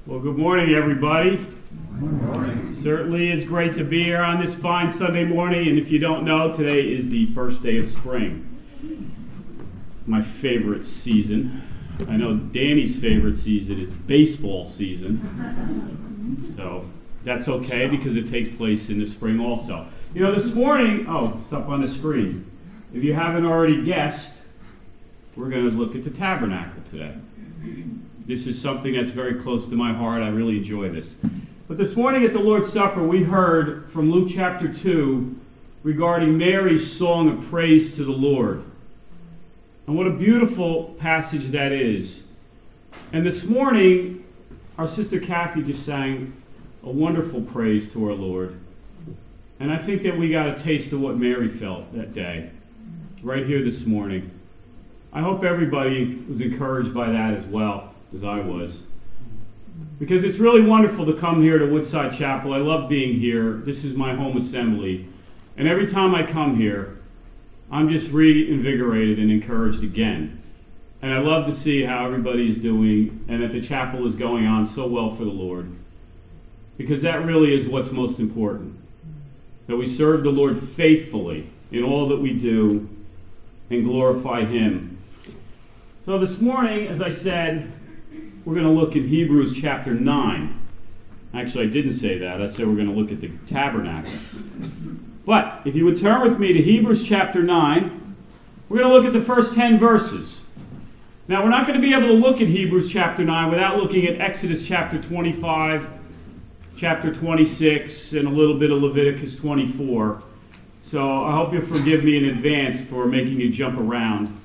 Well, good morning, everybody. Good morning. Certainly it's great to be here on this fine Sunday morning, and if you don't know, today is the first day of spring. My favorite season. I know Danny's favorite season is baseball season. So that's okay because it takes place in the spring also. You know, this morning, it's up on the screen. If you haven't already guessed, we're going to look at the tabernacle today. This is something that's very close to my heart. I really enjoy this. But this morning at the Lord's Supper, we heard from Luke chapter 2 regarding Mary's song of praise to the Lord. And what a beautiful passage that is. And this morning, our sister Kathy just sang a wonderful praise to our Lord. And I think that we got a taste of what Mary felt that day, right here this morning. I hope everybody was encouraged by that as well, as I was. Because it's really wonderful to come here to Woodside Chapel. I love being here. This is my home assembly. And every time I come here, I'm just reinvigorated and encouraged again. And I love to see how everybody is doing and that the chapel is going on so well for the Lord. Because that really is what's most important. That we serve the Lord faithfully in all that we do and glorify Him. So this morning, as I said, we're going to look at Hebrews chapter 9. Actually, I didn't say that. I said we're going to look at the tabernacle. But if you would turn with me to Hebrews chapter 9, we're going to look at the first 10 verses. Now, we're not going to be able to look at Hebrews chapter 9 without looking at Exodus chapter 25, chapter 26, and a little bit of Leviticus 24. So I hope you'll forgive me in advance for making you jump around.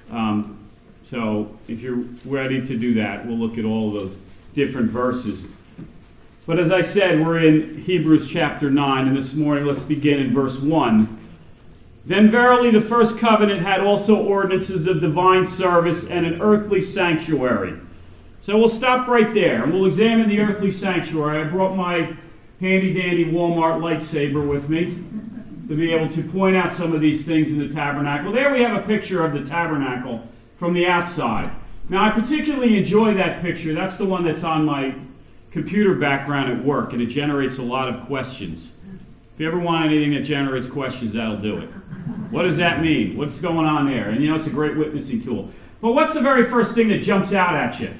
So if you're ready to do that, we'll look at all of those different verses. But as I said, we're in Hebrews chapter 9, and this morning let's begin in verse 1. Then verily the first covenant had also ordinances of divine service and an earthly sanctuary. So we'll stop right there, and we'll examine the earthly sanctuary. I brought my handy-dandy Walmart lightsaber with me to be able to point out some of these things in the tabernacle. There we have a picture of the tabernacle from the outside. Now, I particularly enjoy that picture. That's the one that's on my computer background at work, and it generates a lot of questions. If you ever want anything that generates questions, that'll do it. What does that mean? What's going on there? And it's a great witnessing tool. But what's the very first thing that jumps out at you?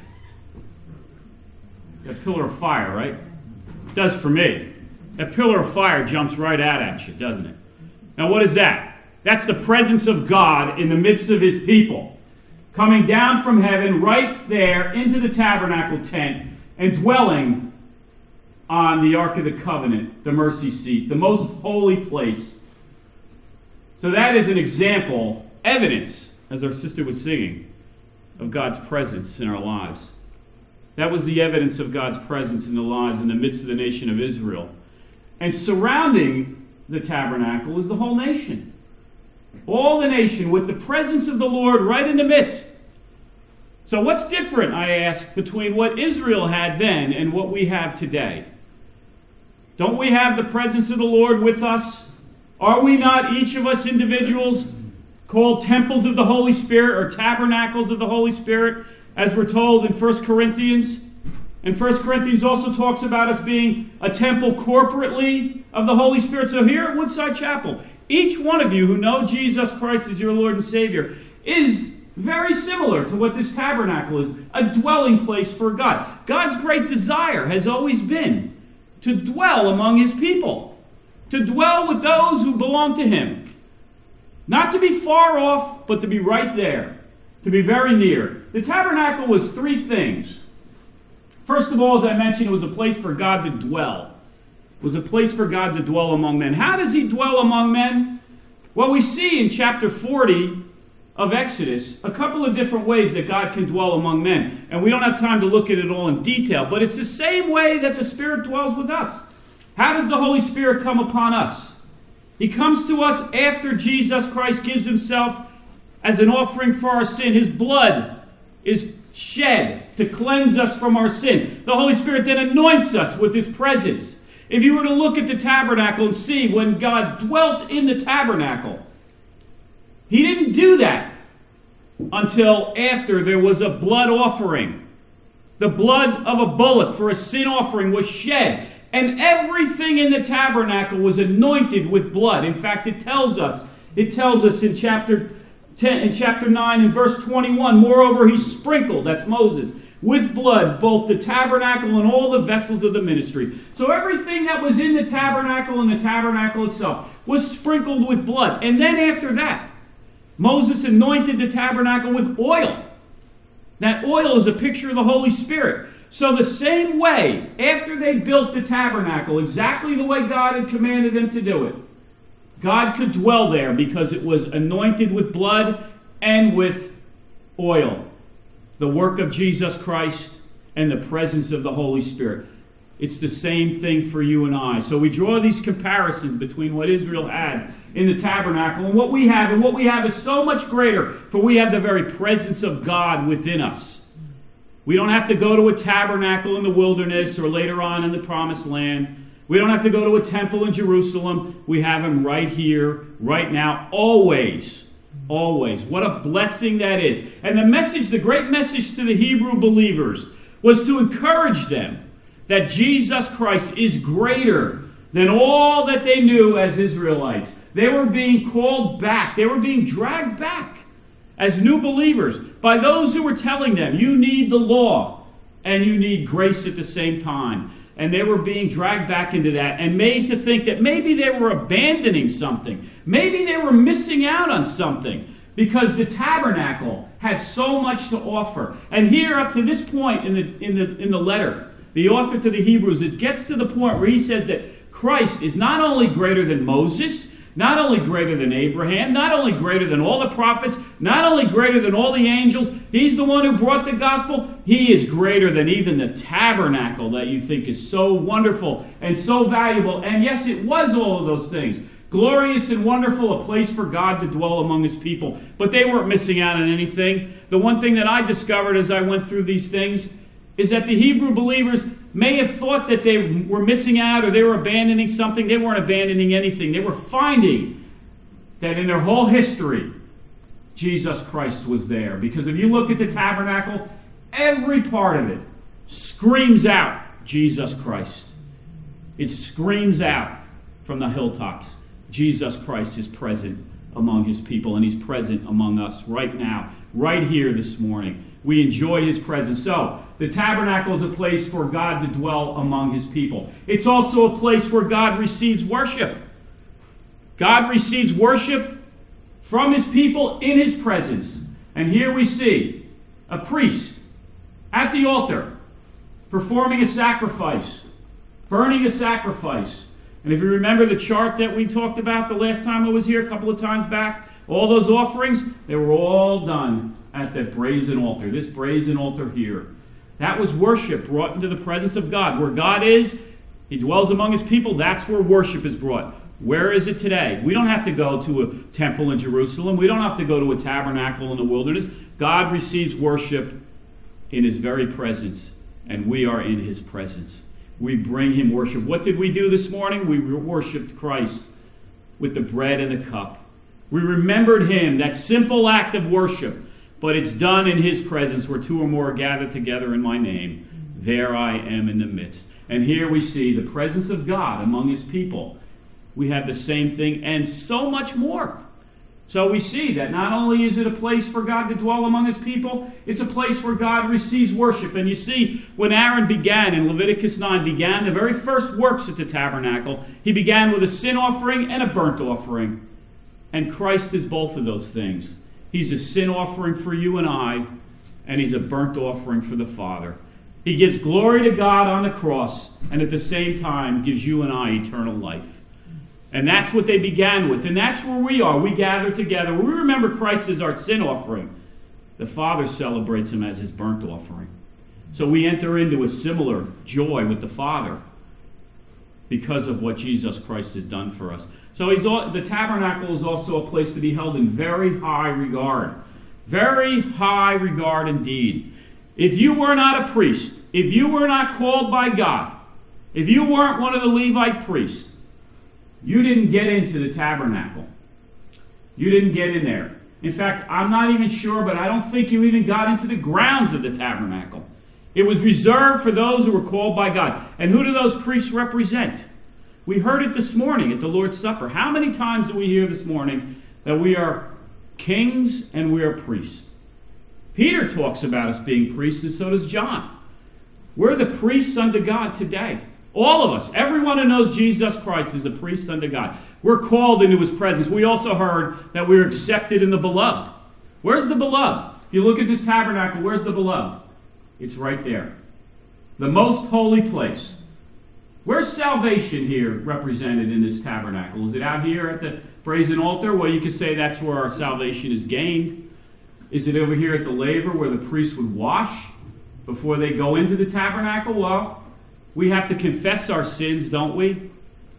That pillar of fire, right? It does for me. That pillar of fire jumps right out at you, doesn't it? Now, what is that? That's the presence of God in the midst of His people, coming down from heaven right there into the tabernacle tent and dwelling on the Ark of the Covenant, the mercy seat, the most holy place. So that is an example, evidence, as our sister was singing, of God's presence in our lives. That was the evidence of God's presence in the lives in the midst of the nation of Israel. And surrounding the tabernacle is the whole nation. All the nation with the presence of the Lord right in the midst. So what's different, I ask, between what Israel had then and what we have today? Don't we have the presence of the Lord with us? Are we not, each of us individuals, called temples of the Holy Spirit or tabernacles of the Holy Spirit, as we're told in 1 Corinthians? And 1 Corinthians also talks about us being a temple corporately of the Holy Spirit. So here at Woodside Chapel, each one of you who know Jesus Christ as your Lord and Savior is very similar to what this tabernacle is, a dwelling place for God. God's great desire has always been to dwell among His people, to dwell with those who belong to Him. Not to be far off, but to be right there, to be very near. The tabernacle was three things. First of all, as I mentioned, it was a place for God to dwell. It was a place for God to dwell among men. How does He dwell among men? Well, we see in chapter 40 of Exodus a couple of different ways that God can dwell among men. And we don't have time to look at it all in detail, but it's the same way that the Spirit dwells with us. How does the Holy Spirit come upon us? He comes to us after Jesus Christ gives Himself as an offering for our sin. His blood is shed to cleanse us from our sin. The Holy Spirit then anoints us with His presence. If you were to look at the tabernacle and see when God dwelt in the tabernacle, He didn't do that until after there was a blood offering. The blood of a bullock for a sin offering was shed. And everything in the tabernacle was anointed with blood. In fact, it tells us in chapter 10, in chapter 9 and verse 21, moreover, he sprinkled, that's Moses, with blood both the tabernacle and all the vessels of the ministry. So everything that was in the tabernacle and the tabernacle itself was sprinkled with blood. And then after that, Moses anointed the tabernacle with oil. That oil is a picture of the Holy Spirit. So the same way, after they built the tabernacle, exactly the way God had commanded them to do it, God could dwell there because it was anointed with blood and with oil. The work of Jesus Christ and the presence of the Holy Spirit. It's the same thing for you and I. So we draw these comparisons between what Israel had in the tabernacle and what we have. And what we have is so much greater, for we have the very presence of God within us. We don't have to go to a tabernacle in the wilderness or later on in the promised land. We don't have to go to a temple in Jerusalem. We have him right here, right now, always. Always. What a blessing that is. And the message, the great message to the Hebrew believers was to encourage them that Jesus Christ is greater than all that they knew as Israelites. They were being called back. They were being dragged back as new believers by those who were telling them, you need the law and you need grace at the same time. And they were being dragged back into that and made to think that maybe they were abandoning something. Maybe they were missing out on something because the tabernacle had so much to offer. And here up to this point in the letter, the author to the Hebrews, it gets to the point where he says that Christ is not only greater than Moses, not only greater than Abraham, not only greater than all the prophets, not only greater than all the angels, he's the one who brought the gospel. He is greater than even the tabernacle that you think is so wonderful and so valuable. And yes, it was all of those things. Glorious and wonderful, a place for God to dwell among his people. But they weren't missing out on anything. The one thing that I discovered as I went through these things is that the Hebrew believers may have thought that they were missing out or they were abandoning something. They weren't abandoning anything. They were finding that in their whole history, Jesus Christ was there. Because if you look at the tabernacle, every part of it screams out Jesus Christ. It screams out from the hilltops. Jesus Christ is present among his people, and he's present among us right now, right here this morning. We enjoy his presence. So, the tabernacle is a place for God to dwell among his people. It's also a place where God receives worship. God receives worship from his people in his presence. And here we see a priest at the altar performing a sacrifice, burning a sacrifice. And if you remember the chart that we talked about the last time I was here, a couple of times back, all those offerings, they were all done at that brazen altar, this brazen altar here. That was worship brought into the presence of God. Where God is, he dwells among his people, that's where worship is brought. Where is it today? We don't have to go to a temple in Jerusalem. We don't have to go to a tabernacle in the wilderness. God receives worship in his very presence, and we are in his presence. We bring him worship. What did we do this morning? We worshiped Christ with the bread and the cup. We remembered him, that simple act of worship, but it's done in his presence where two or more are gathered together in my name. There I am in the midst. And here we see the presence of God among his people. We have the same thing and so much more. So we see that not only is it a place for God to dwell among his people, it's a place where God receives worship. And you see, when Aaron began, in Leviticus 9, began the very first works at the tabernacle, he began with a sin offering and a burnt offering. And Christ is both of those things. He's a sin offering for you and I, and he's a burnt offering for the Father. He gives glory to God on the cross, and at the same time gives you and I eternal life. And that's what they began with. And that's where we are. We gather together. We remember Christ as our sin offering. The Father celebrates him as his burnt offering. So we enter into a similar joy with the Father because of what Jesus Christ has done for us. So the tabernacle is also a place to be held in very high regard. Very high regard indeed. If you were not a priest, if you were not called by God, if you weren't one of the Levite priests, you didn't get into the tabernacle. You didn't get in there. In fact, I'm not even sure, but I don't think you even got into the grounds of the tabernacle. It was reserved for those who were called by God. And who do those priests represent? We heard it this morning at the Lord's Supper. How many times do we hear this morning that we are kings and we are priests? Peter talks about us being priests, and so does John. We're the priests unto God today. All of us, everyone who knows Jesus Christ is a priest unto God. We're called into his presence. We also heard that we're accepted in the beloved. Where's the beloved? If you look at this tabernacle, where's the beloved? It's right there. The most holy place. Where's salvation here represented in this tabernacle? Is it out here at the brazen altar? Well, you could say that's where our salvation is gained. Is it over here at the laver where the priests would wash before they go into the tabernacle? Well, we have to confess our sins, don't we?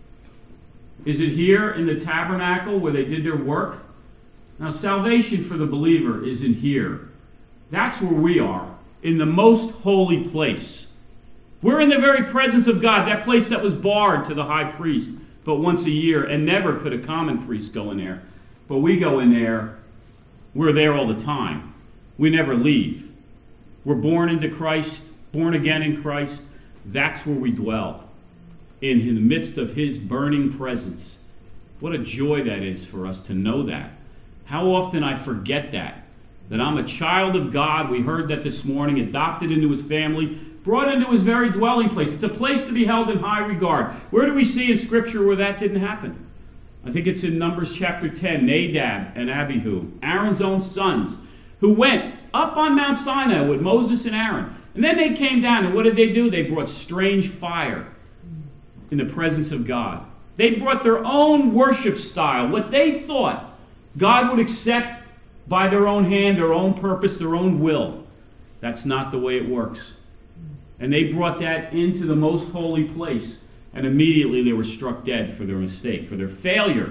Is it here in the tabernacle where they did their work? Now, salvation for the believer is in here. That's where we are, in the most holy place. We're in the very presence of God, that place that was barred to the high priest but once a year, and never could a common priest go in there. But we go in there. We're there all the time. We never leave. We're born into Christ, born again in Christ. That's where we dwell, in the midst of his burning presence. What a joy that is for us to know that. How often I forget that I'm a child of God. We heard that this morning, adopted into his family, brought into his very dwelling place. It's a place to be held in high regard. Where do we see in Scripture where that didn't happen? I think it's in Numbers chapter 10, Nadab and Abihu, Aaron's own sons, who went up on Mount Sinai with Moses and Aaron. And then they came down, and what did they do? They brought strange fire in the presence of God. They brought their own worship style, what they thought God would accept by their own hand, their own purpose, their own will. That's not the way it works. And they brought that into the most holy place, and immediately they were struck dead for their mistake, for their failure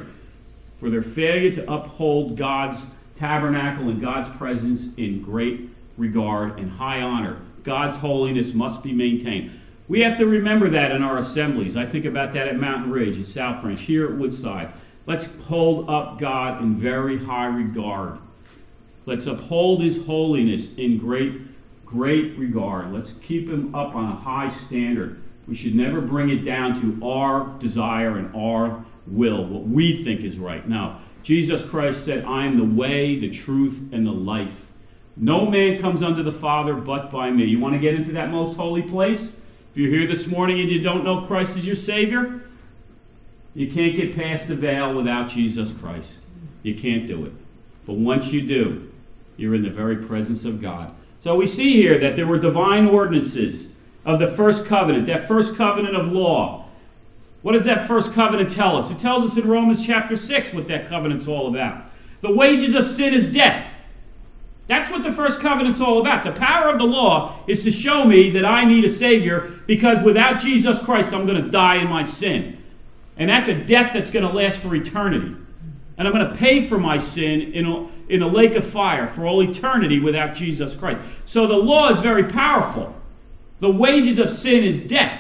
to uphold God's tabernacle and God's presence in great regard and high honor. God's holiness must be maintained. We have to remember that in our assemblies. I think about that at Mountain Ridge, at South Branch, here at Woodside. Let's hold up God in very high regard. Let's uphold his holiness in great regard. Let's keep him up on a high standard. We should never bring it down to our desire and our will, what we think is right. No, Jesus Christ said, I am the way, the truth, and the life. No man comes unto the Father but by me. You want to get into that most holy place? If you're here this morning and you don't know Christ as your Savior, you can't get past the veil without Jesus Christ. You can't do it. But once you do, you're in the very presence of God. So we see here that there were divine ordinances of the first covenant, that first covenant of law. What does that first covenant tell us? It tells us in Romans chapter 6 what that covenant's all about. The wages of sin is death. That's what the first covenant's all about. The power of the law is to show me that I need a Savior, because without Jesus Christ, I'm going to die in my sin. And that's a death that's going to last for eternity. And I'm going to pay for my sin in a lake of fire for all eternity without Jesus Christ. So the law is very powerful. The wages of sin is death.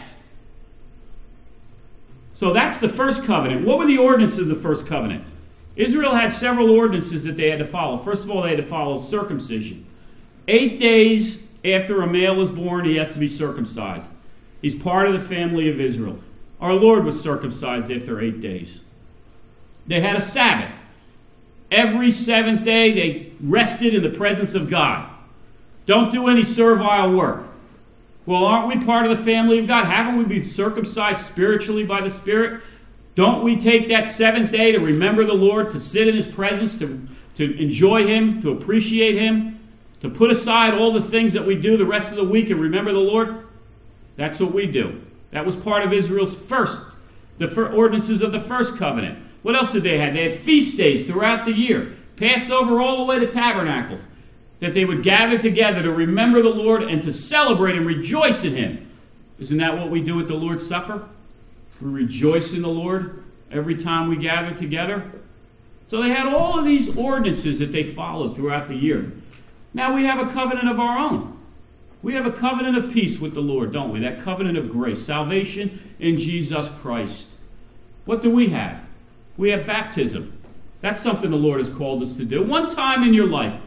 So that's the first covenant. What were the ordinances of the first covenant? Israel had several ordinances that they had to follow. First of all, they had to follow circumcision. 8 days after a male is born, he has to be circumcised. He's part of the family of Israel. Our Lord was circumcised after 8 days. They had a Sabbath. Every seventh day, they rested in the presence of God. Don't do any servile work. Well, aren't we part of the family of God? Haven't we been circumcised spiritually by the Spirit? Don't we take that seventh day to remember the Lord, to sit in his presence, to enjoy him, to appreciate him, to put aside all the things that we do the rest of the week and remember the Lord? That's what we do. That was part of Israel's the ordinances of the first covenant. What else did they have? They had feast days throughout the year. Passover all the way to Tabernacles. That they would gather together to remember the Lord and to celebrate and rejoice in him. Isn't that what we do at the Lord's Supper? We rejoice in the Lord every time we gather together. So they had all of these ordinances that they followed throughout the year. Now we have a covenant of our own. We have a covenant of peace with the Lord, don't we? That covenant of grace, salvation in Jesus Christ. What do we have? We have baptism. That's something the Lord has called us to do. One time in your life,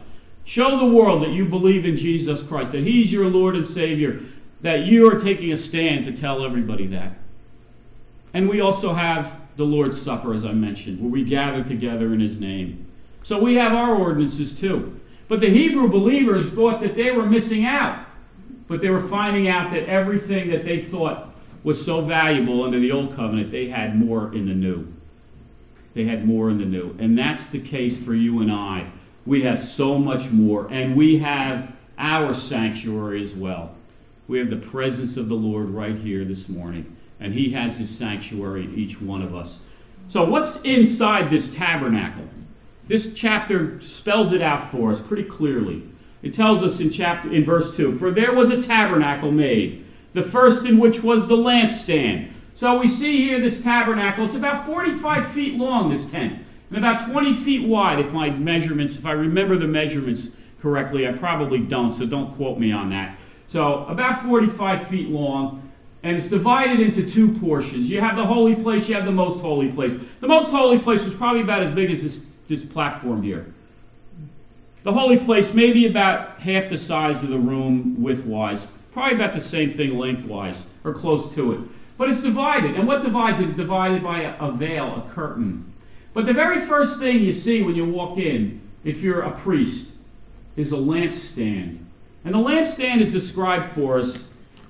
Show the world that you believe in Jesus Christ, that He's your Lord and Savior, that you are taking a stand to tell everybody that. And we also have the Lord's Supper, as I mentioned, where we gather together in His name. So we have our ordinances too. But the Hebrew believers thought that they were missing out. But they were finding out that everything that they thought was so valuable under the Old Covenant, they had more in the New. They had more in the New. And that's the case for you and I. We have so much more. And we have our sanctuary as well. We have the presence of the Lord right here this morning. And He has His sanctuary in each one of us. So what's inside this tabernacle? This chapter spells it out for us pretty clearly. It tells us in verse 2, "For there was a tabernacle made, the first in which was the lampstand." So we see here this tabernacle. It's about 45 feet long, this tent, and about 20 feet wide if I remember the measurements correctly. I probably don't, so don't quote me on that. So about 45 feet long, and it's divided into two portions. You have the holy place, you have the most holy place. The most holy place was probably about as big as this platform here. The holy place maybe about half the size of the room widthwise, probably about the same thing lengthwise, or close to it. But it's divided. And what divides it? It's divided by a veil, a curtain. But the very first thing you see when you walk in, if you're a priest, is a lampstand. And the lampstand is described for us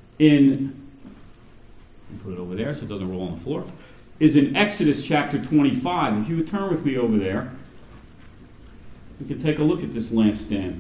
put it over there so it doesn't roll on the floor, is in Exodus chapter 25. If you would turn with me over there, we can take a look at this lampstand.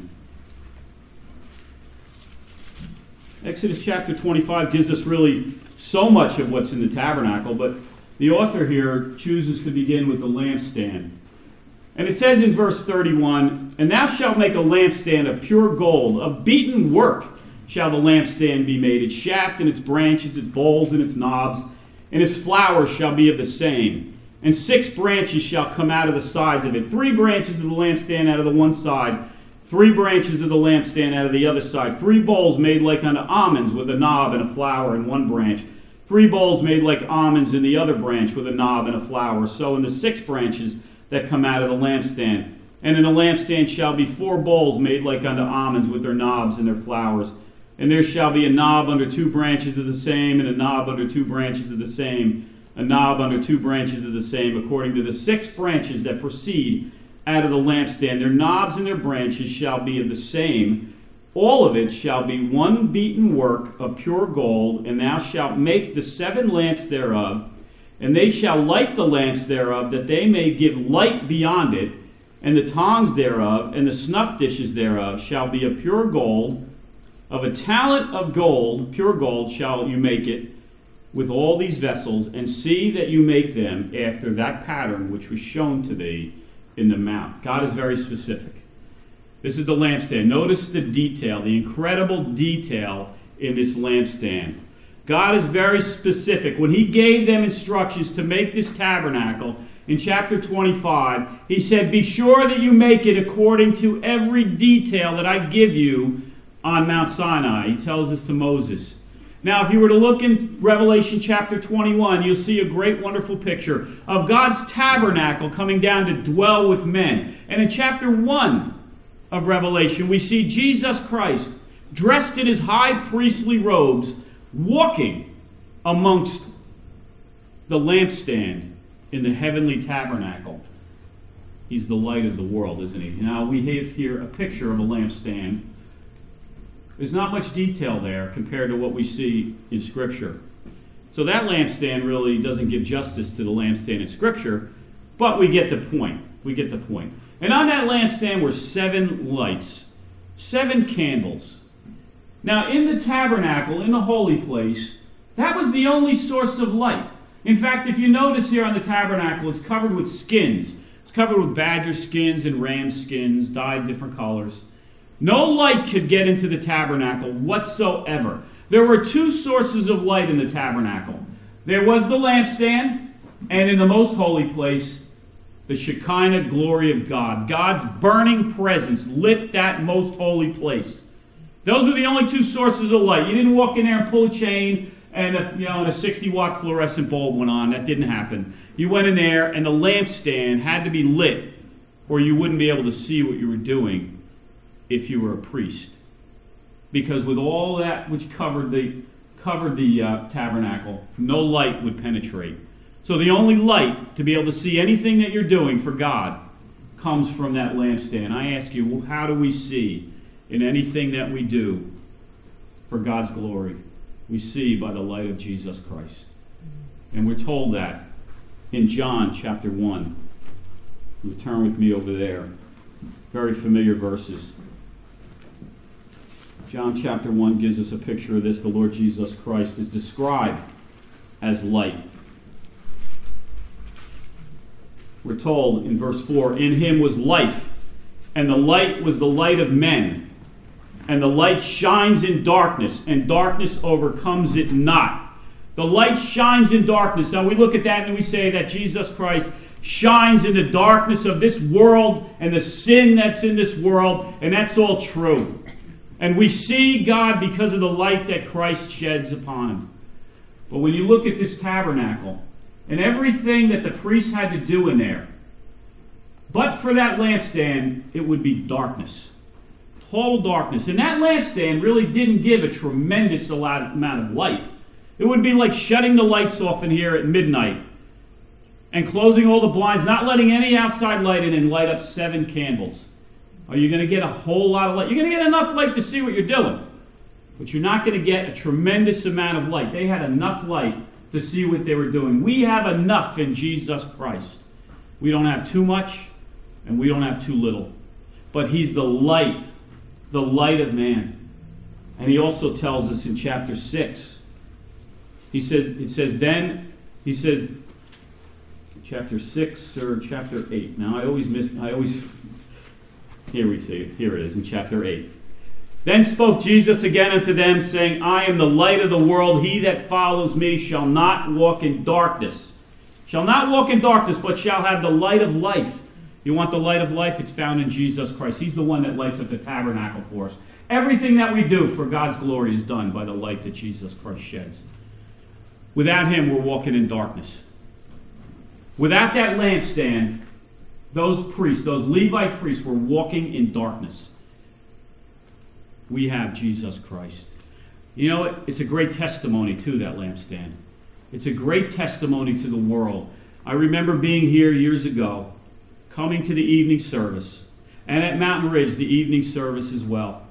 Exodus chapter 25 gives us really so much of what's in the tabernacle, but the author here chooses to begin with the lampstand. And it says in verse 31, "And thou shalt make a lampstand of pure gold, of beaten work shall the lampstand be made. Its shaft and its branches, its bowls and its knobs, and its flowers shall be of the same. And 6 branches shall come out of the sides of it. 3 branches of the lampstand out of the one side, 3 branches of the lampstand out of the other side. 3 bowls made like unto almonds with a knob and a flower in one branch. 3 bowls made like almonds in the other branch with a knob and a flower. So in the 6 branches that come out of the lampstand. And in the lampstand shall be 4 bowls made like unto almonds with their knobs and their flowers. And there shall be a knob under 2 branches of the same, and a knob under 2 branches of the same, a knob under 2 branches of the same, according to the 6 branches that proceed out of the lampstand. Their knobs and their branches shall be of the same. All of it shall be one beaten work of pure gold, and thou shalt make the 7 lamps thereof, and they shall light the lamps thereof, that they may give light beyond it, and the tongs thereof, and the snuff dishes thereof shall be of pure gold. Of a talent of gold, pure gold, shall you make it, with all these vessels, and see that you make them after that pattern which was shown to thee in the mount." God is very specific. This is the lampstand. Notice the detail, the incredible detail in this lampstand. God is very specific. When He gave them instructions to make this tabernacle in chapter 25, He said, "Be sure that you make it according to every detail that I give you on Mount Sinai." He tells this to Moses. Now, if you were to look in Revelation chapter 21, you'll see a great, wonderful picture of God's tabernacle coming down to dwell with men. And in chapter 1 of Revelation, we see Jesus Christ dressed in His high priestly robes, walking amongst the lampstand in the heavenly tabernacle. He's the light of the world, isn't He? Now, we have here a picture of a lampstand. There's not much detail there compared to what we see in Scripture. So that lampstand really doesn't give justice to the lampstand in Scripture, but we get the point. We get the point. And on that lampstand were 7 lights, 7 candles. Now, in the tabernacle, in the holy place, that was the only source of light. In fact, if you notice here on the tabernacle, it's covered with skins. It's covered with badger skins and ram skins, dyed different colors. No light could get into the tabernacle whatsoever. There were 2 sources of light in the tabernacle. There was the lampstand, and in the most holy place, the Shekinah glory of God. God's burning presence lit that most holy place. Those were the only 2 sources of light. You didn't walk in there and pull a chain and a 60-watt fluorescent bulb went on. That didn't happen. You went in there, and the lampstand had to be lit, or you wouldn't be able to see what you were doing if you were a priest. Because with all that which covered the tabernacle, no light would penetrate. So the only light to be able to see anything that you're doing for God comes from that lampstand. I ask you, well, how do we see in anything that we do for God's glory? We see by the light of Jesus Christ. And we're told that in John chapter 1. You turn with me over there. Very familiar verses. John chapter 1 gives us a picture of this. The Lord Jesus Christ is described as light. We're told in verse 4, in him was life, and the light was the light of men. And the light shines in darkness, and darkness overcomes it not. The light shines in darkness. Now we look at that and we say that Jesus Christ shines in the darkness of this world and the sin that's in this world, and that's all true. And we see God because of the light that Christ sheds upon him. But when you look at this tabernacle, and everything that the priests had to do in there, but for that lampstand, it would be darkness. Total darkness. And that lampstand really didn't give a tremendous amount of light. It would be like shutting the lights off in here at midnight and closing all the blinds, not letting any outside light in, and light up 7 candles. Are you going to get a whole lot of light? You're going to get enough light to see what you're doing, but you're not going to get a tremendous amount of light. They had enough light to see what they were doing. We have enough in Jesus Christ. We don't have too much, and we don't have too little. But he's the light of man. And he also tells us in chapter 6, chapter 6 or chapter 8. Now here it is in chapter 8. Then spoke Jesus again unto them, saying, I am the light of the world. He that follows me shall not walk in darkness. Shall not walk in darkness, but shall have the light of life. You want the light of life? It's found in Jesus Christ. He's the one that lights up the tabernacle for us. Everything that we do for God's glory is done by the light that Jesus Christ sheds. Without him, we're walking in darkness. Without that lampstand, those priests, those Levite priests, were walking in darkness. We have Jesus Christ. You know what? It's a great testimony to that lampstand. It's a great testimony to the world. I remember being here years ago, coming to the evening service, and at Mountain Ridge, the evening service as well.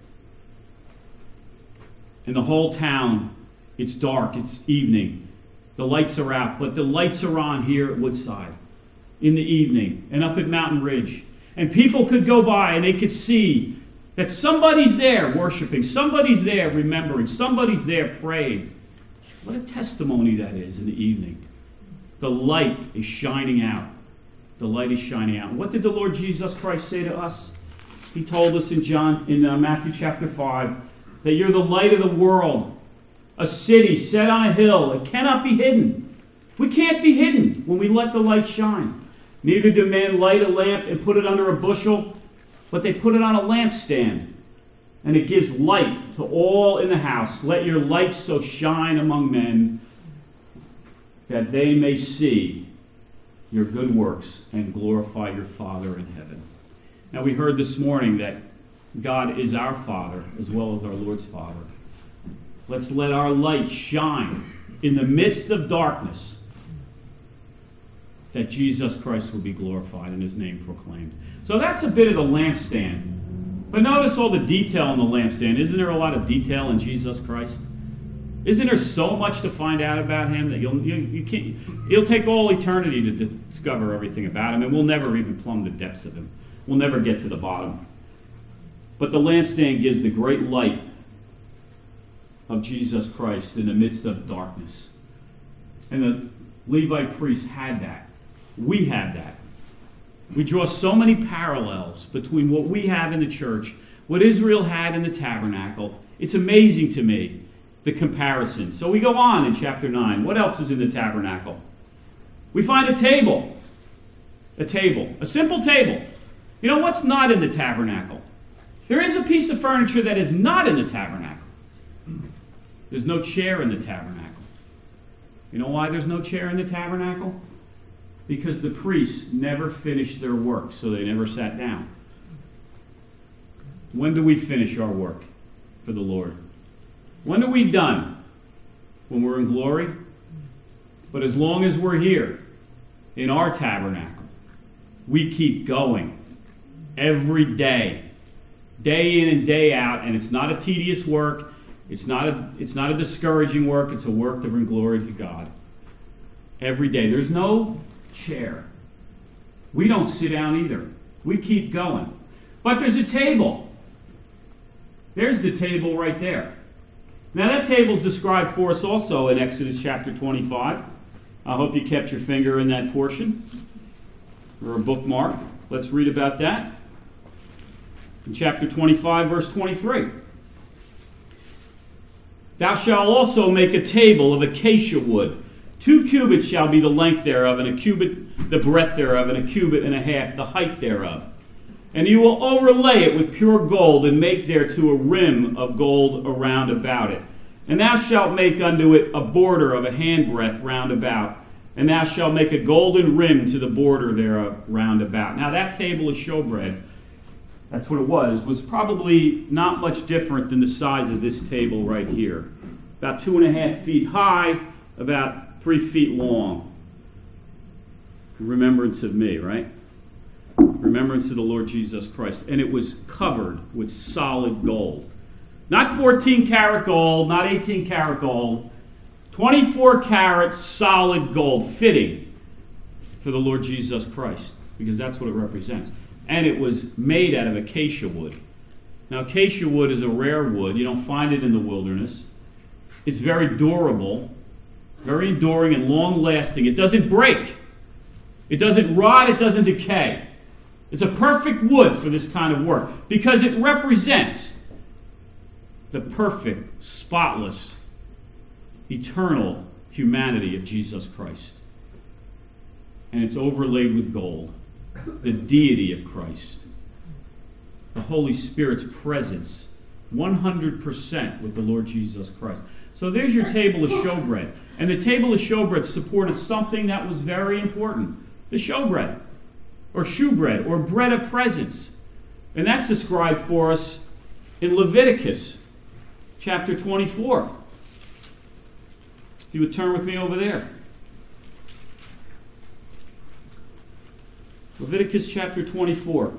In the whole town, it's dark, it's evening. The lights are out, but the lights are on here at Woodside in the evening and up at Mountain Ridge. And people could go by and they could see that somebody's there worshiping, somebody's there remembering, somebody's there praying. What a testimony that is in the evening. The light is shining out. The light is shining out. What did the Lord Jesus Christ say to us? He told us in Matthew chapter 5 that you're the light of the world. A city set on a hill. It cannot be hidden. We can't be hidden when we let the light shine. Neither do men light a lamp and put it under a bushel, but they put it on a lampstand, and it gives light to all in the house. Let your light so shine among men that they may see your good works and glorify your Father in heaven. Now we heard this morning that God is our Father as well as our Lord's Father. Let's let our light shine in the midst of darkness, that Jesus Christ will be glorified and his name proclaimed. So that's a bit of the lampstand. But notice all the detail in the lampstand. Isn't there a lot of detail in Jesus Christ? Isn't there so much to find out about him that you'll take all eternity to discover everything about him, and we'll never even plumb the depths of him. We'll never get to the bottom. But the lampstand gives the great light of Jesus Christ in the midst of darkness. And the Levite priests had that. We have that. We draw so many parallels between what we have in the church, what Israel had in the tabernacle. It's amazing to me, the comparison. So we go on in chapter 9. What else is in the tabernacle? We find a table. A simple table. You know what's not in the tabernacle? There is a piece of furniture that is not in the tabernacle. There's no chair in the tabernacle. You know why there's no chair in the tabernacle? Because the priests never finished their work, so they never sat down. When do we finish our work for the Lord? When are we done? When we're in glory? But as long as we're here in our tabernacle, we keep going every day, day in and day out, and it's not a tedious work. It's not a discouraging work. It's a work to bring glory to God. Every day. There's no chair. We don't sit down either. We keep going. But there's a table. There's the table right there. Now that table is described for us also in Exodus chapter 25. I hope you kept your finger in that portion, or a bookmark. Let's read about that. In chapter 25, verse 23. Thou shalt also make a table of acacia wood. 2 cubits shall be the length thereof, and a cubit the breadth thereof, and a cubit and a half the height thereof. And you will overlay it with pure gold, and make thereto a rim of gold around about it. And thou shalt make unto it a border of a handbreadth round about. And thou shalt make a golden rim to the border thereof round about. Now that table of showbread, that's what it was probably not much different than the size of this table right here. About 2.5 feet high, about 3 feet long. Remembrance of me, right? Remembrance of the Lord Jesus Christ. And it was covered with solid gold. Not 14 karat gold, not 18 karat gold. 24 karat solid gold, fitting for the Lord Jesus Christ, because that's what it represents. And it was made out of acacia wood. Now, acacia wood is a rare wood. You don't find it in the wilderness. It's very durable, very enduring and long-lasting. It doesn't break. It doesn't rot. It doesn't decay. It's a perfect wood for this kind of work because it represents the perfect, spotless, eternal humanity of Jesus Christ. And it's overlaid with gold. The deity of Christ. The Holy Spirit's presence. 100% with the Lord Jesus Christ. So there's your table of showbread. And the table of showbread supported something that was very important. The showbread. Or shewbread. Or bread of presence. And that's described for us in Leviticus chapter 24. If you would turn with me over there. Leviticus chapter 24.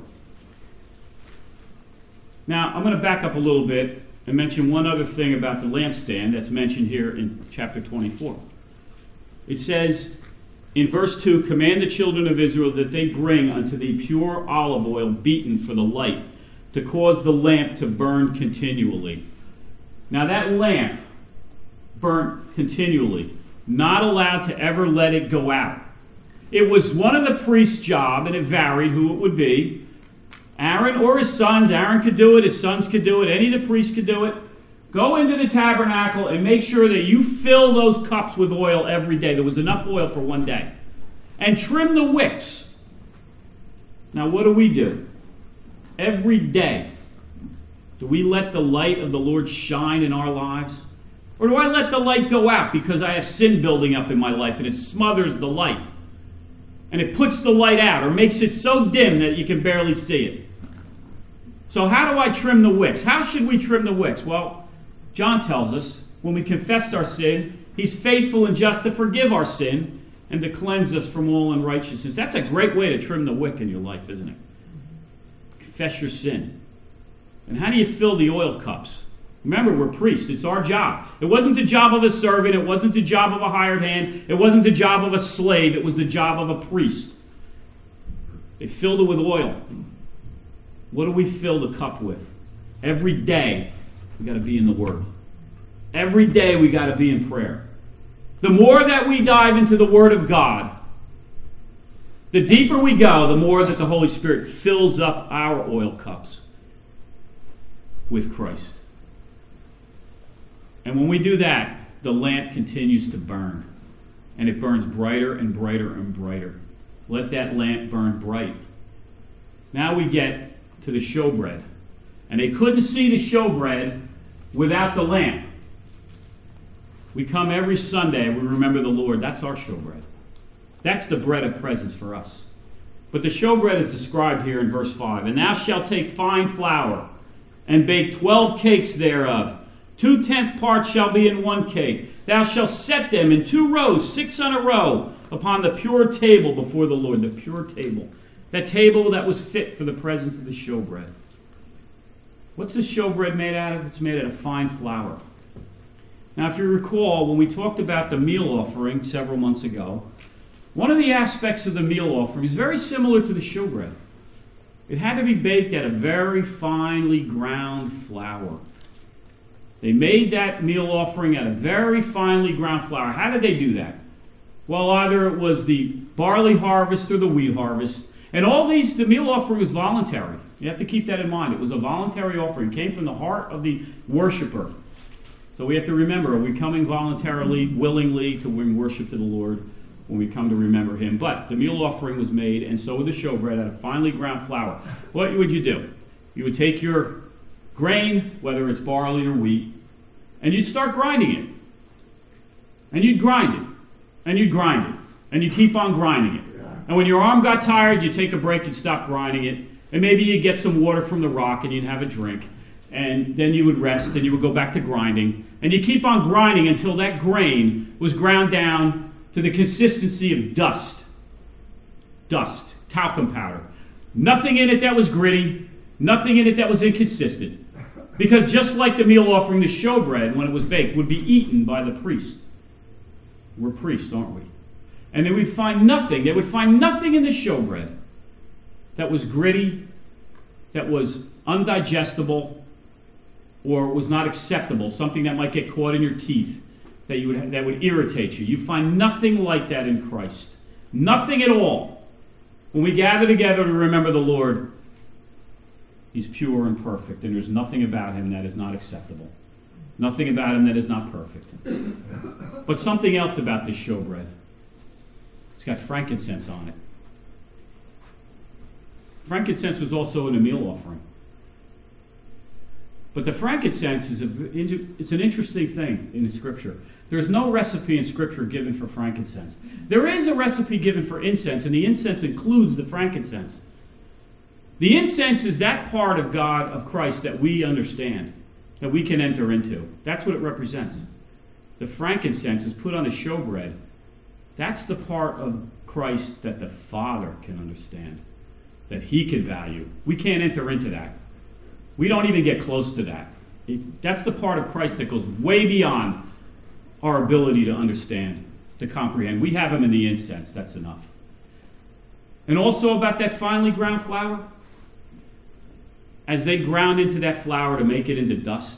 Now, I'm going to back up a little bit and mention one other thing about the lampstand that's mentioned here in chapter 24. It says in verse 2, command the children of Israel that they bring unto thee pure olive oil beaten for the light, to cause the lamp to burn continually. Now that lamp burnt continually, not allowed to ever let it go out. It was one of the priest's job, and it varied who it would be. Aaron or his sons. Aaron could do it. His sons could do it. Any of the priests could do it. Go into the tabernacle and make sure that you fill those cups with oil every day. There was enough oil for one day. And trim the wicks. Now what do? Every day, do we let the light of the Lord shine in our lives? Or do I let the light go out because I have sin building up in my life and it smothers the light? And it puts the light out or makes it so dim that you can barely see it. So how do I trim the wicks? How should we trim the wicks? Well, John tells us when we confess our sin, he's faithful and just to forgive our sin and to cleanse us from all unrighteousness. That's a great way to trim the wick in your life, isn't it? Confess your sin. And how do you fill the oil cups? Remember, we're priests. It's our job. It wasn't the job of a servant. It wasn't the job of a hired hand. It wasn't the job of a slave. It was the job of a priest. They filled it with oil. What do we fill the cup with? Every day, we got to be in the Word. Every day, we got to be in prayer. The more that we dive into the Word of God, the deeper we go, the more that the Holy Spirit fills up our oil cups with Christ. And when we do that, the lamp continues to burn. And it burns brighter and brighter and brighter. Let that lamp burn bright. Now we get to the showbread. And they couldn't see the showbread without the lamp. We come every Sunday and we remember the Lord. That's our showbread. That's the bread of presence for us. But the showbread is described here in verse 5. And thou shalt take fine flour and bake 12 cakes thereof. 2/10 parts shall be in one cake. Thou shalt set them in 2 rows, 6 on a row, upon the pure table before the Lord. The pure table. That table that was fit for the presence of the showbread. What's the showbread made out of? It's made out of fine flour. Now, if you recall, when we talked about the meal offering several months ago, one of the aspects of the meal offering is very similar to the showbread. It had to be baked out of very finely ground flour. They made that meal offering out of very finely ground flour. How did they do that? Well, either it was the barley harvest or the wheat harvest. And all these, the meal offering was voluntary. You have to keep that in mind. It was a voluntary offering. It came from the heart of the worshiper. So we have to remember, are we coming voluntarily, willingly to bring worship to the Lord when we come to remember Him? But the meal offering was made, and so was the showbread, out of finely ground flour. What would you do? You would take your grain, whether it's barley or wheat, and you'd start grinding it. And you'd grind it. And you'd grind it. And you keep on grinding it. And when your arm got tired, you'd take a break and stop grinding it. And maybe you'd get some water from the rock and you'd have a drink. And then you would rest and you would go back to grinding. And you keep on grinding until that grain was ground down to the consistency of dust. Dust. Talcum powder. Nothing in it that was gritty. Nothing in it that was inconsistent. Because just like the meal offering, the showbread, when it was baked, would be eaten by the priest. We're priests, aren't we? And they would find nothing. They would find nothing in the showbread that was gritty, that was undigestible, or was not acceptable. Something that might get caught in your teeth, that would irritate you. You find nothing like that in Christ. Nothing at all. When we gather together to remember the Lord, He's pure and perfect, and there's nothing about Him that is not acceptable. Nothing about Him that is not perfect. But something else about this showbread. It's got frankincense on it. Frankincense was also in a meal offering. But the frankincense it's an interesting thing in Scripture. There's no recipe in Scripture given for frankincense. There is a recipe given for incense, and the incense includes the frankincense. The incense is that part of God, of Christ, that we understand, that we can enter into. That's what it represents. The frankincense is put on the showbread. That's the part of Christ that the Father can understand, that He can value. We can't enter into that. We don't even get close to that. That's the part of Christ that goes way beyond our ability to understand, to comprehend. We have Him in the incense. That's enough. And also about that finely ground flour, as they ground into that flour to make it into dust,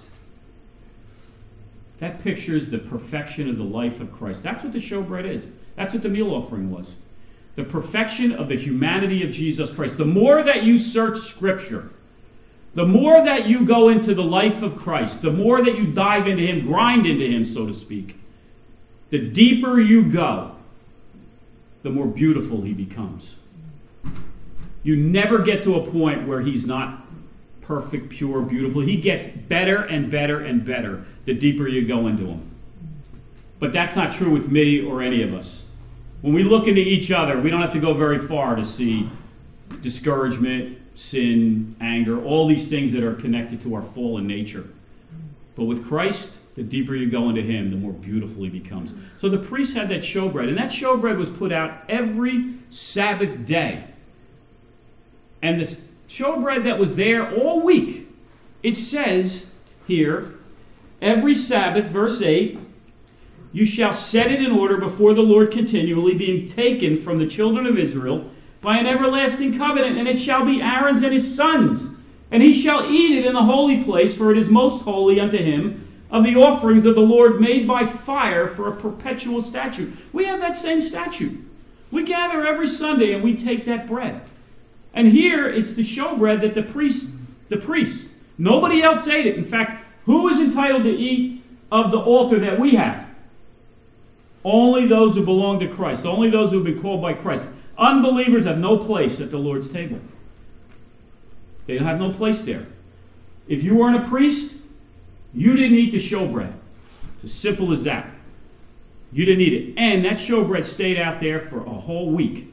that pictures the perfection of the life of Christ. That's what the showbread is. That's what the meal offering was. The perfection of the humanity of Jesus Christ. The more that you search Scripture, the more that you go into the life of Christ, the more that you dive into Him, grind into Him, so to speak, the deeper you go, the more beautiful He becomes. You never get to a point where He's not perfect, pure, beautiful. He gets better and better and better the deeper you go into Him. But that's not true with me or any of us. When we look into each other, we don't have to go very far to see discouragement, sin, anger, all these things that are connected to our fallen nature. But with Christ, the deeper you go into Him, the more beautiful He becomes. So the priest had that showbread, and that showbread was put out every Sabbath day. And the showbread that was there all week, it says here, every Sabbath, verse 8, you shall set it in order before the Lord continually, being taken from the children of Israel by an everlasting covenant, and it shall be Aaron's and his sons. And he shall eat it in the holy place, for it is most holy unto him, of the offerings of the Lord made by fire for a perpetual statute. We have that same statute. We gather every Sunday and we take that bread. And here it's the showbread that the priest, nobody else ate it. In fact, who is entitled to eat of the altar that we have? Only those who belong to Christ. Only those who have been called by Christ. Unbelievers have no place at the Lord's table. They have no place there. If you weren't a priest, you didn't eat the showbread. It's as simple as that. You didn't eat it. And that showbread stayed out there for a whole week.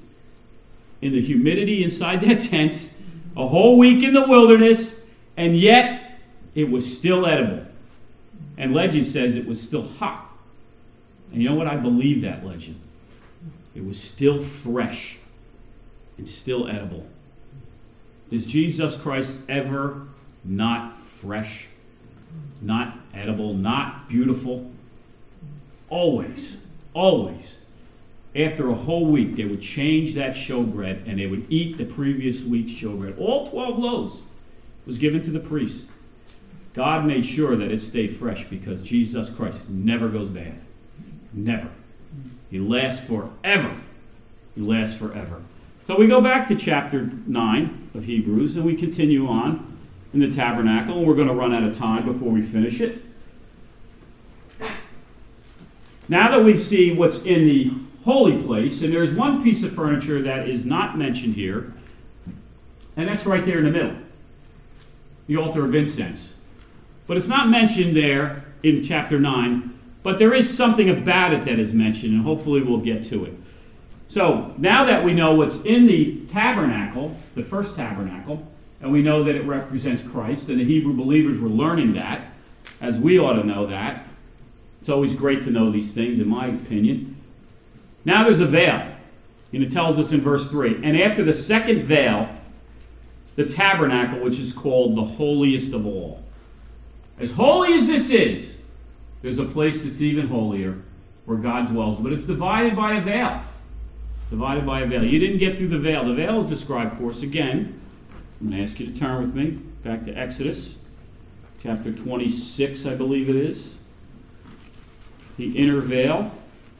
In the humidity inside that tent. A whole week in the wilderness. And yet, it was still edible. And legend says it was still hot. And you know what? I believe that legend. It was still fresh and still edible. Is Jesus Christ ever not fresh, not edible, not beautiful? Always, always. After a whole week, they would change that showbread and they would eat the previous week's showbread. All 12 loaves was given to the priest. God made sure that it stayed fresh because Jesus Christ never goes bad. Never. He lasts forever. He lasts forever. So we go back to chapter 9 of Hebrews and we continue on in the tabernacle. And we're going to run out of time before we finish it. Now that we see what's in the holy place, and there's one piece of furniture that is not mentioned here, and that's right there in the middle, the altar of incense. But it's not mentioned there in chapter 9, but there is something about it that is mentioned, and hopefully we'll get to it. So, now that we know what's in the tabernacle, the first tabernacle, and we know that it represents Christ, and the Hebrew believers were learning that, as we ought to know that. It's always great to know these things, in my opinion. Now there's a veil, and it tells us in verse 3, and after the second veil, the tabernacle, which is called the holiest of all. As holy as this is, there's a place that's even holier where God dwells, but it's divided by a veil. Divided by a veil. You didn't get through the veil. The veil is described for us again. I'm going to ask you to turn with me back to Exodus, chapter 26, I believe it is. The inner veil.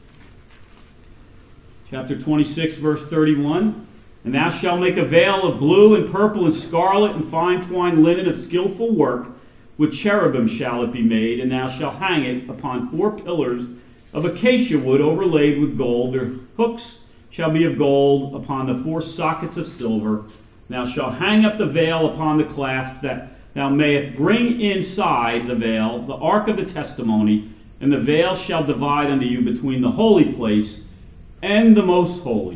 Chapter 26, verse 31. And thou shalt make a veil of blue and purple and scarlet and fine twined linen of skillful work. With cherubim shall it be made, and thou shalt hang it upon 4 pillars of acacia wood overlaid with gold. Their hooks shall be of gold upon the 4 sockets of silver. Thou shalt hang up the veil upon the clasp, that thou mayest bring inside the veil the ark of the testimony, and the veil shall divide unto you between the holy place and the most holy.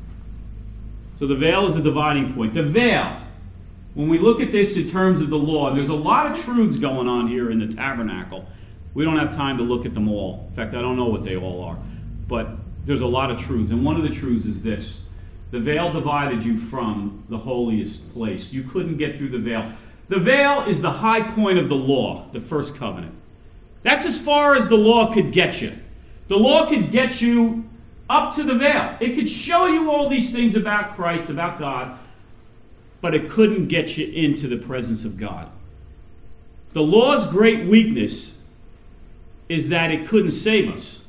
So the veil is a dividing point. The veil, when we look at this in terms of the law, there's a lot of truths going on here in the tabernacle. We don't have time to look at them all. In fact, I don't know what they all are. But there's a lot of truths. And one of the truths is this. The veil divided you from the holiest place. You couldn't get through the veil. The veil is the high point of the law, the first covenant. That's as far as the law could get you. The law could get you up to the veil. It could show you all these things about Christ, about God, but it couldn't get you into the presence of God. The law's great weakness is that it couldn't save us.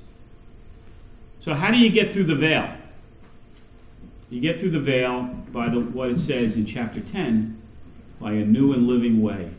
So how do you get through the veil? You get through the veil by what it says in chapter 10, by a new and living way,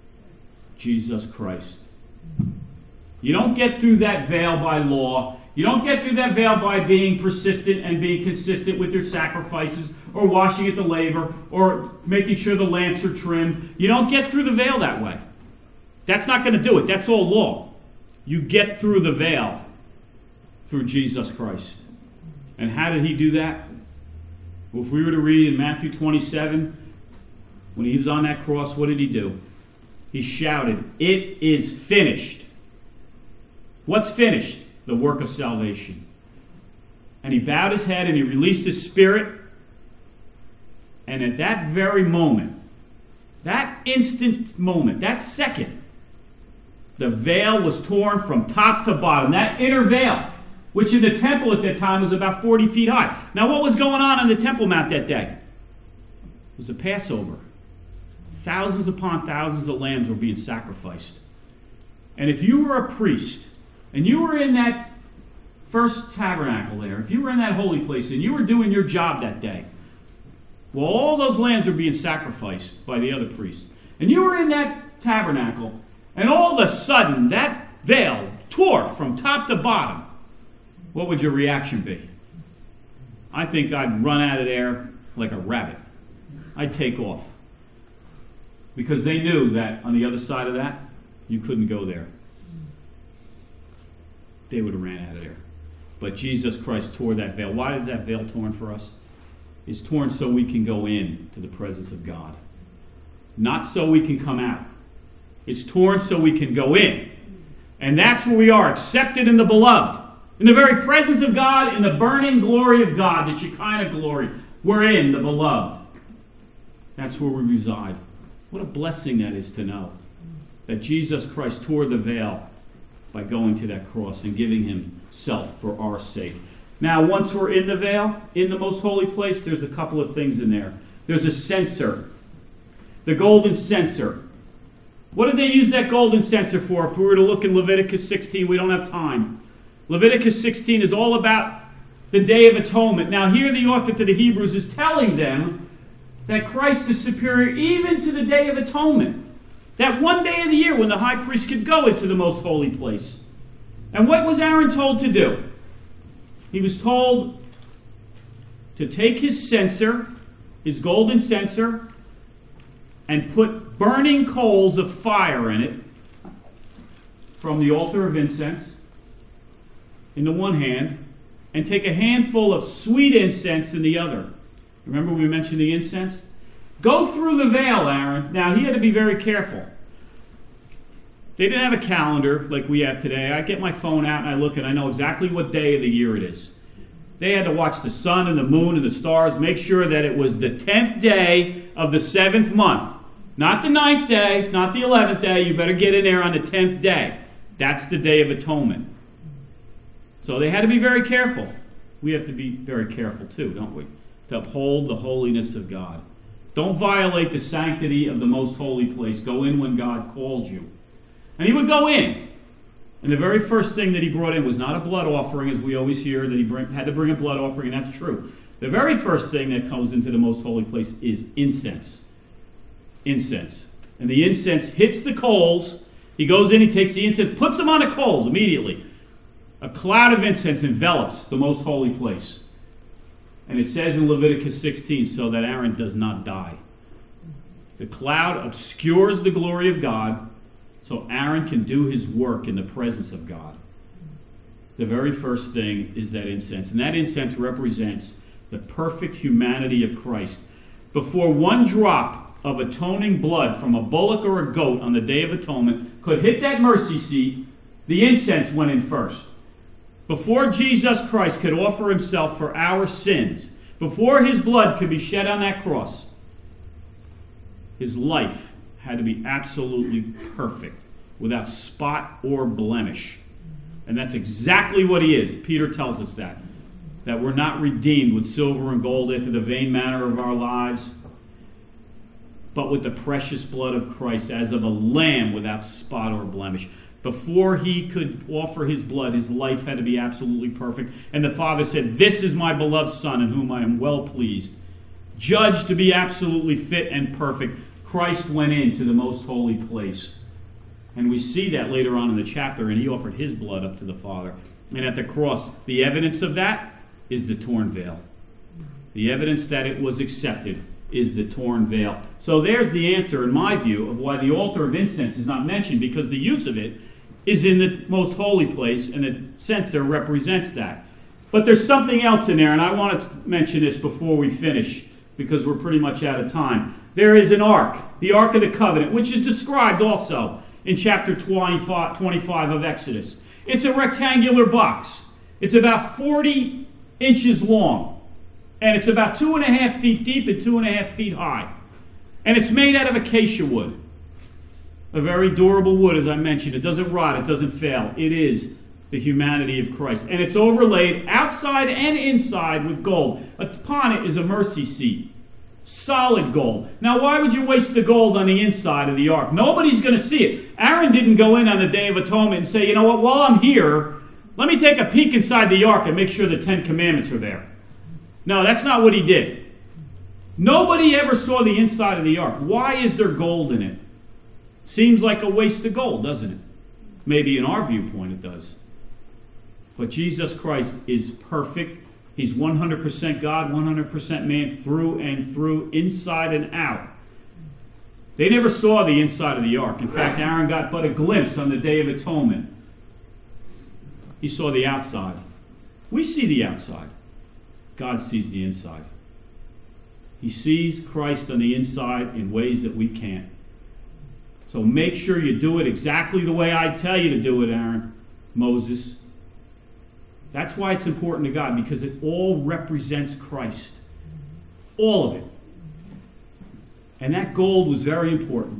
Jesus Christ. You don't get through that veil by law. You don't get through that veil by being persistent and being consistent with your sacrifices or washing at the laver or making sure the lamps are trimmed. You don't get through the veil that way. That's not going to do it. That's all law. You get through the veil through Jesus Christ. And how did he do that? Well, if we were to read in Matthew 27, when he was on that cross, what did he do? He shouted, "It is finished." What's finished? The work of salvation. And he bowed his head and he released his spirit. And at that very moment, that instant moment, that second, the veil was torn from top to bottom. That inner veil, which in the temple at that time was about 40 feet high. Now what was going on the Temple Mount that day? It was the Passover. Thousands upon thousands of lambs were being sacrificed. And if you were a priest, and you were in that first tabernacle there, if you were in that holy place and you were doing your job that day, well, all those lambs were being sacrificed by the other priests. And you were in that tabernacle, and all of a sudden, that veil tore from top to bottom. What would your reaction be? I think I'd run out of there like a rabbit. I'd take off. Because they knew that on the other side of that, you couldn't go there. They would have ran out of there. But Jesus Christ tore that veil. Why is that veil torn for us? It's torn so we can go in to the presence of God. Not so we can come out. It's torn so we can go in. And that's where we are, accepted in the beloved. In the very presence of God, in the burning glory of God, the Shekinah glory. We're in the beloved. That's where we reside. What a blessing that is to know that Jesus Christ tore the veil by going to that cross and giving himself for our sake. Now, once we're in the veil, in the most holy place, there's a couple of things in there. There's a censer, the golden censer. What did they use that golden censer for? If we were to look in Leviticus 16, we don't have time. Leviticus 16 is all about the Day of Atonement. Now, here the author to the Hebrews is telling them that Christ is superior even to the Day of Atonement. That one day of the year when the high priest could go into the most holy place. And what was Aaron told to do? He was told to take his censer, his golden censer, and put burning coals of fire in it from the altar of incense in the one hand, and take a handful of sweet incense in the other. Remember we mentioned the incense? Go through the veil, Aaron. Now, he had to be very careful. They didn't have a calendar like we have today. I get my phone out and I look and I know exactly what day of the year it is. They had to watch the sun and the moon and the stars, make sure that it was the 10th day of the 7th month. Not the 9th day, not the 11th day. You better get in there on the 10th day. That's the Day of Atonement. So they had to be very careful. We have to be very careful too, don't we? To uphold the holiness of God. Don't violate the sanctity of the most holy place. Go in when God calls you. And he would go in. And the very first thing that he brought in was not a blood offering, as we always hear, that he had to bring a blood offering, and that's true. The very first thing that comes into the most holy place is incense. Incense. And the incense hits the coals. He goes in, he takes the incense, puts them on the coals immediately. A cloud of incense envelops the most holy place. And it says in Leviticus 16, so that Aaron does not die. The cloud obscures the glory of God, so Aaron can do his work in the presence of God. The very first thing is that incense. And that incense represents the perfect humanity of Christ. Before one drop of atoning blood from a bullock or a goat on the Day of Atonement could hit that mercy seat, the incense went in first. Before Jesus Christ could offer himself for our sins, before his blood could be shed on that cross, his life had to be absolutely perfect, without spot or blemish. And that's exactly what he is. Peter tells us that we're not redeemed with silver and gold after the vain manner of our lives, but with the precious blood of Christ, as of a lamb without spot or blemish. Before he could offer his blood, his life had to be absolutely perfect. And the Father said, "This is my beloved Son, in whom I am well pleased." Judged to be absolutely fit and perfect, Christ went into the most holy place. And we see that later on in the chapter, and he offered his blood up to the Father. And at the cross, the evidence of that is the torn veil. The evidence that it was accepted is the torn veil. So there's the answer, in my view, of why the altar of incense is not mentioned, because the use of it is in the most holy place, and the censer represents that. But there's something else in there, and I want to mention this before we finish, because we're pretty much out of time. There is an ark, the Ark of the Covenant, which is described also in chapter 25 of Exodus. It's a rectangular box. It's about 40 inches long, and it's about 2.5 feet deep and 2.5 feet high. And it's made out of acacia wood, a very durable wood, as I mentioned. It doesn't rot, it doesn't fail. It is the humanity of Christ. And it's overlaid outside and inside with gold. Upon it is a mercy seat. Solid gold. Now, why would you waste the gold on the inside of the ark? Nobody's going to see it. Aaron didn't go in on the Day of Atonement and say, you know what, while I'm here, let me take a peek inside the ark and make sure the 10 Commandments are there. No, that's not what he did. Nobody ever saw the inside of the ark. Why is there gold in it? Seems like a waste of gold, doesn't it? Maybe in our viewpoint it does. But Jesus Christ is perfect. He's 100% God, 100% man, through and through, inside and out. They never saw the inside of the ark. In fact, Aaron got but a glimpse on the Day of Atonement. He saw the outside. We see the outside. God sees the inside. He sees Christ on the inside in ways that we can't. So make sure you do it exactly the way I tell you to do it, Aaron, Moses. That's why it's important to God, because it all represents Christ. All of it. And that gold was very important.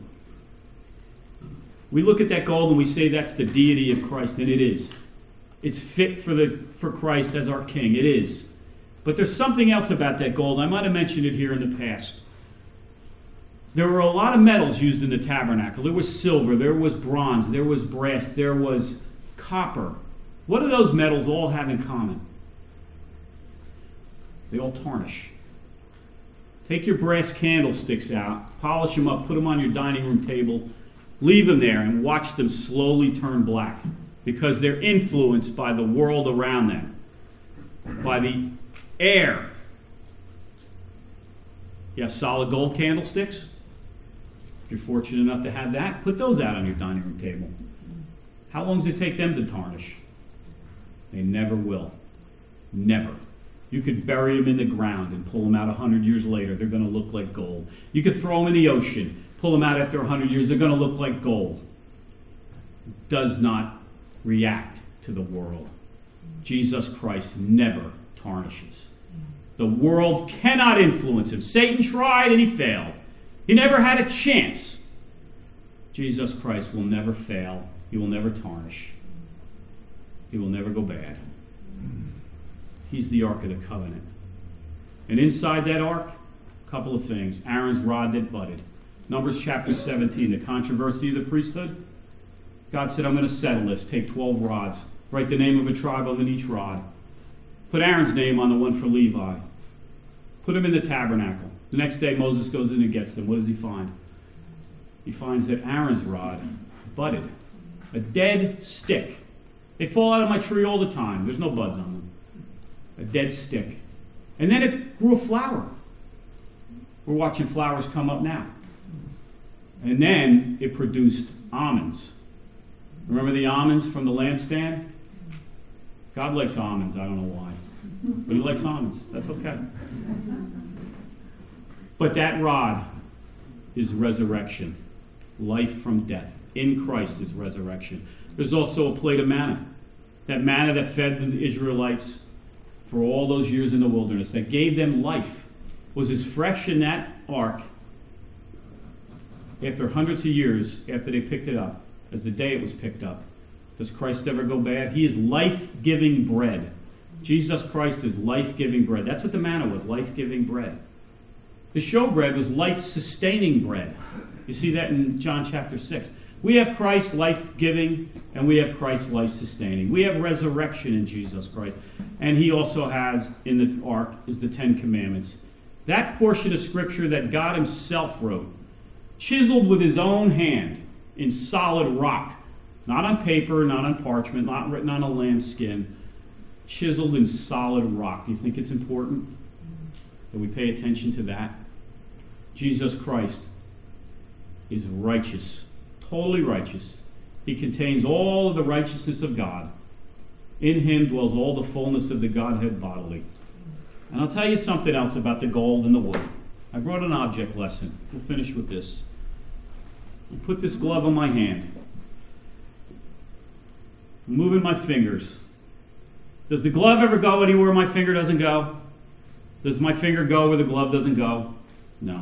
We look at that gold and we say that's the deity of Christ, and it is. It's fit for Christ as our king. It is. But there's something else about that gold. I might have mentioned it here in the past. There were a lot of metals used in the tabernacle. There was silver, there was bronze, there was brass, there was copper. What do those metals all have in common? They all tarnish. Take your brass candlesticks out, polish them up, put them on your dining room table, leave them there, and watch them slowly turn black, because they're influenced by the world around them, by the air. You have solid gold candlesticks? If you're fortunate enough to have that, put those out on your dining room table. How long does it take them to tarnish? They never will. Never. You could bury them in the ground and pull them out 100 years later. They're going to look like gold. You could throw them in the ocean, pull them out after 100 years. They're going to look like gold. Does not react to the world. Jesus Christ never tarnishes. The world cannot influence him. Satan tried and he failed. He never had a chance. Jesus Christ will never fail. He will never tarnish. He will never go bad. He's the Ark of the Covenant. And inside that ark, a couple of things. Aaron's rod that budded. Numbers chapter 17, the controversy of the priesthood. God said, I'm going to settle this. Take 12 rods. Write the name of a tribe on each rod. Put Aaron's name on the one for Levi. Put him in the tabernacle. The next day, Moses goes in and gets them. What does he find? He finds that Aaron's rod budded. A dead stick. They fall out of my tree all the time. There's no buds on them. A dead stick. And then it grew a flower. We're watching flowers come up now. And then it produced almonds. Remember the almonds from the lampstand? God likes almonds. I don't know why. But he likes almonds. That's okay. But that rod is resurrection. Life from death. In Christ is resurrection. There's also a plate of manna. That manna that fed the Israelites for all those years in the wilderness, that gave them life, was as fresh in that ark after hundreds of years after they picked it up as the day it was picked up. Does Christ ever go bad? He is life-giving bread. Jesus Christ is life-giving bread. That's what the manna was, life-giving bread. The showbread was life-sustaining bread. You see that in John chapter 6. We have Christ life-giving, and we have Christ life-sustaining. We have resurrection in Jesus Christ. And he also has, in the ark, is the Ten Commandments. That portion of Scripture that God himself wrote, chiseled with his own hand in solid rock, not on paper, not on parchment, not written on a lamb's skin, chiseled in solid rock. Do you think it's important that we pay attention to that? Jesus Christ is righteous, totally righteous. He contains all of the righteousness of God. In him dwells all the fullness of the Godhead bodily. And I'll tell you something else about the gold and the wood. I brought an object lesson. We'll finish with this. I put this glove on my hand. I'm moving my fingers. Does the glove ever go anywhere my finger doesn't go? Does my finger go where the glove doesn't go? No.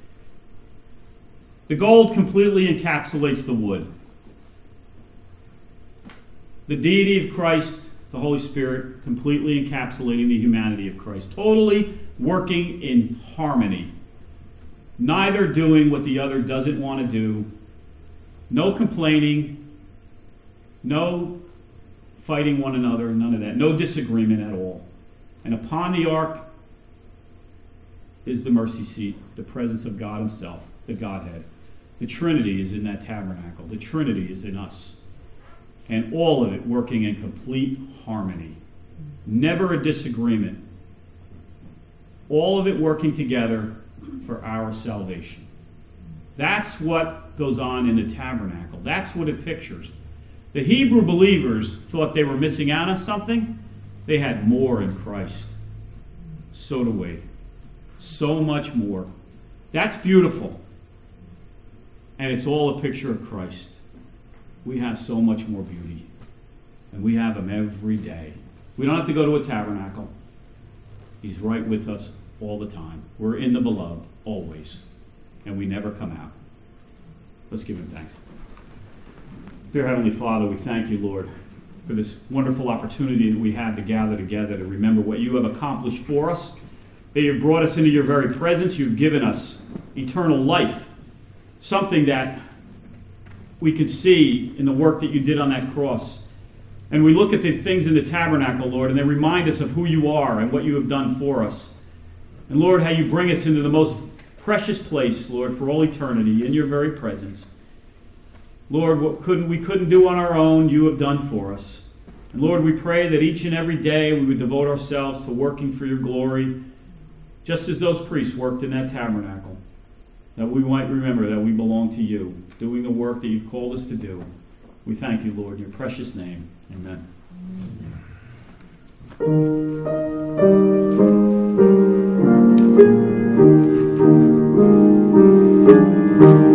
The gold completely encapsulates the wood. The deity of Christ, the Holy Spirit, completely encapsulating the humanity of Christ. Totally working in harmony. Neither doing what the other doesn't want to do. No complaining. No fighting one another. None of that. No disagreement at all. And upon the ark is the mercy seat, the presence of God himself, the Godhead. The Trinity is in that tabernacle. The Trinity is in us. And all of it working in complete harmony. Never a disagreement. All of it working together for our salvation. That's what goes on in the tabernacle. That's what it pictures. The Hebrew believers thought they were missing out on something. They had more in Christ. So do we. So much more. That's beautiful. and it's all a picture of Christ. We have so much more beauty, and we have him every day. We don't have to go to a tabernacle. He's right with us all the time. We're in the beloved, always, and we never come out. Let's give him thanks. Dear Heavenly Father, we thank you, Lord, for this wonderful opportunity that we have to gather together to remember what you have accomplished for us, that you've brought us into your very presence. You've given us eternal life, something that we can see in the work that you did on that cross. And we look at the things in the tabernacle, Lord, and they remind us of who you are and what you have done for us. And Lord, how you bring us into the most precious place, Lord, for all eternity, in your very presence. Lord, what we couldn't do on our own, you have done for us. And Lord, we pray that each and every day we would devote ourselves to working for your glory, just as those priests worked in that tabernacle, that we might remember that we belong to you, doing the work that you've called us to do. We thank you, Lord, in your precious name. Amen. Amen.